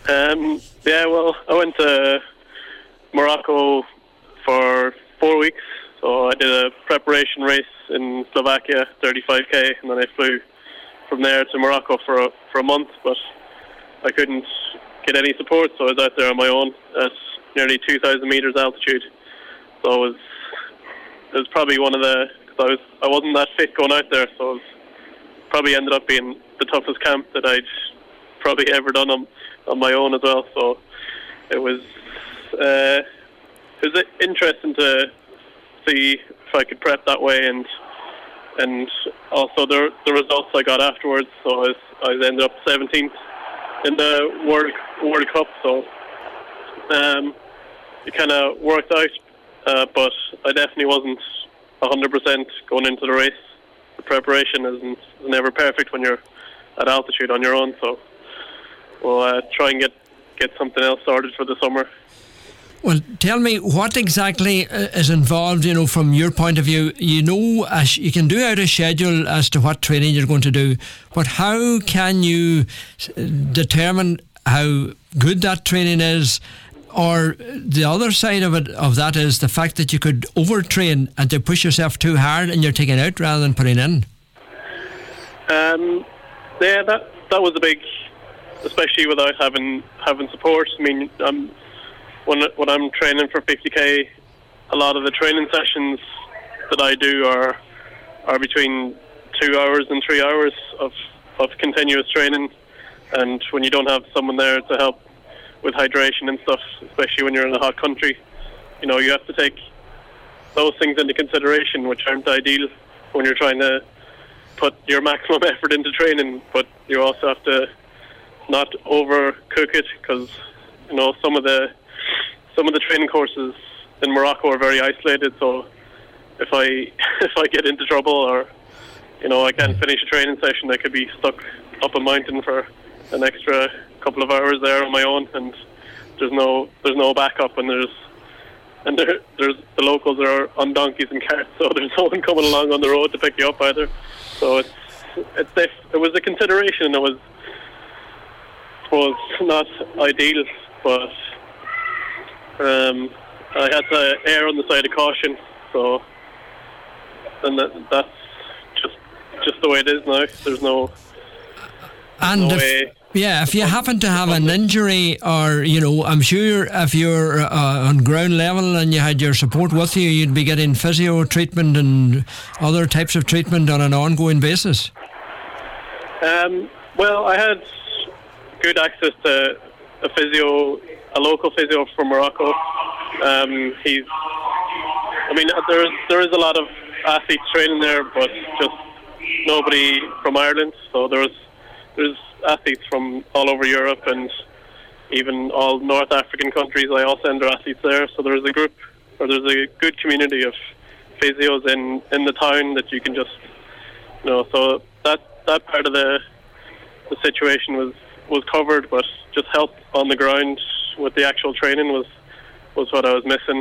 Yeah, well, I went to Morocco for 4 weeks. So I did a preparation race in Slovakia, 35k, and then I flew from there to Morocco for a month, but I couldn't get any support, so I was out there on my own at nearly 2,000 meters altitude. So it was probably one of because I wasn't that fit going out there, so it probably ended up being the toughest camp that I'd probably ever done on my own as well. So it was interesting to see if I could prep that way, and also the results I got afterwards. So I ended up 17th in the World Cup. So it kind of worked out, but I definitely wasn't 100% going into the race. The preparation is never perfect when you're at altitude on your own. So we'll try and get something else started for the summer. Well, tell me, what exactly is involved, from your point of view? You can do out a schedule as to what training you're going to do, but how can you determine how good that training is? Or the other side of that is the fact that you could overtrain and to push yourself too hard and you're taking out rather than putting in. Yeah, that was a big, especially without having support. I mean, when I'm training for 50k, a lot of the training sessions that I do are between 2 hours and 3 hours of continuous training, and when you don't have someone there to help with hydration and stuff, especially when you're in a hot country, you have to take those things into consideration, which aren't ideal when you're trying to put your maximum effort into training, but you also have to not overcook it, because some of the training courses in Morocco are very isolated. So if I get into trouble, or I can't finish a training session, I could be stuck up a mountain for an extra couple of hours there on my own, and there's no backup, and there's the locals are on donkeys and carts, so there's no one coming along on the road to pick you up either. So it was a consideration. It was, I suppose, not ideal, but I had to err on the side of caution. So, and that's just the way it is now. There's no way. Yeah, if you happen to have an injury, or I'm sure if you're on ground level and you had your support with you, you'd be getting physio treatment and other types of treatment on an ongoing basis. Well, I had good access to a local physio from Morocco. There is a lot of athletes training there, but just nobody from Ireland. So there's athletes from all over Europe and even all North African countries. I also send their athletes there. So there's a good community of physios in the town that you can just, so that part of the situation was covered, but just help on the ground with the actual training was what I was missing.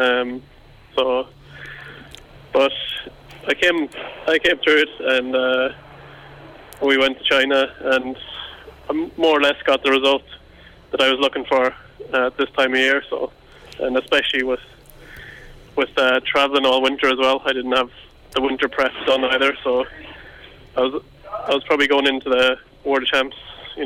But I came through it, and we went to China, and I more or less got the result that I was looking for at this time of year. So, and especially with traveling all winter as well, I didn't have the winter prep done either. So I was probably going into the World Champs,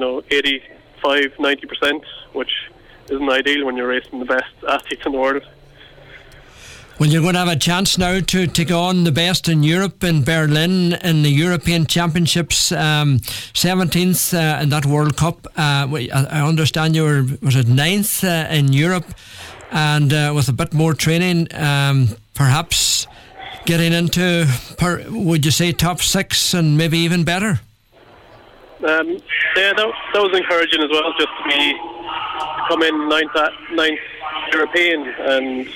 85-90%, which isn't ideal when you're racing the best athletes in the world. Well, you're going to have a chance now to take on the best in Europe in Berlin in the European Championships, 17th in that World Cup. I understand you were, was it 9th in Europe, and with a bit more training, perhaps getting into, would you say, top 6 and maybe even better? Yeah, that was encouraging as well, just to come in ninth European, and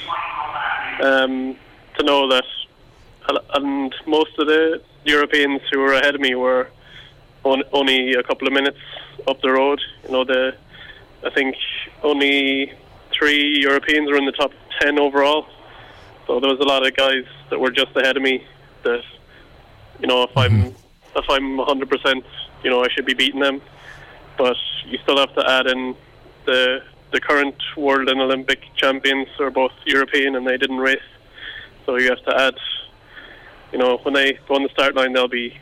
to know that, and most of the Europeans who were ahead of me were only a couple of minutes up the road. I think only 3 Europeans were in the top 10 overall. So there was a lot of guys that were just ahead of me that, if I'm 100%, I should be beating them. But you still have to add in the current world and Olympic champions are both European and they didn't race. So you have to add, when they go on the start line, they'll be,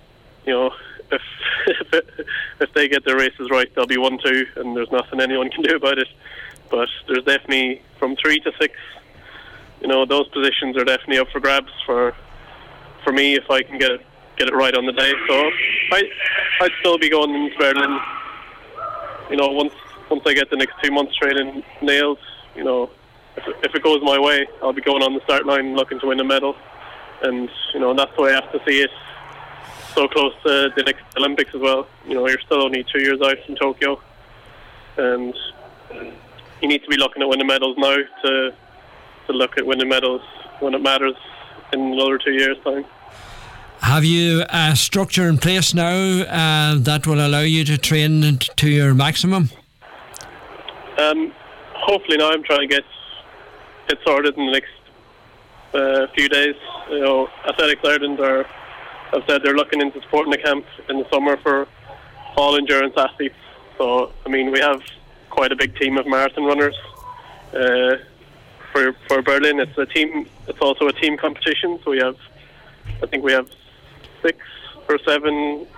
if they get their races right, they'll be 1-2, and there's nothing anyone can do about it. But there's definitely from 3 to 6, those positions are definitely up for grabs for me if I can get it right on the day. So I'd still be going into Berlin. Once I get the next 2 months training nailed, if it goes my way, I'll be going on the start line looking to win a medal. And that's the way I have to see it. So close to the next Olympics as well. You're still only 2 years out from Tokyo, and you need to be looking at winning medals now to look at winning medals when it matters in another 2 years' time. Have you a structure in place now that will allow you to train to your maximum? Hopefully now I'm trying to get it sorted in the next few days. Athletics Ireland have said they're looking into supporting the camp in the summer for all endurance athletes. So, we have quite a big team of marathon runners. For Berlin, it's also a team competition. So I think we have 6 or 7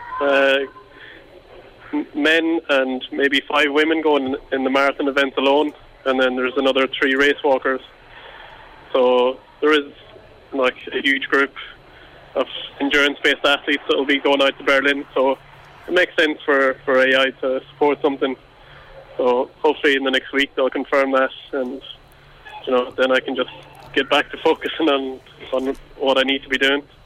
men and maybe 5 women going in the marathon event alone, and then there's another 3 race walkers. So there is a huge group of endurance-based athletes that will be going out to Berlin. So it makes sense for AI to support something. So hopefully in the next week they'll confirm that, and then I can just get back to focusing on what I need to be doing.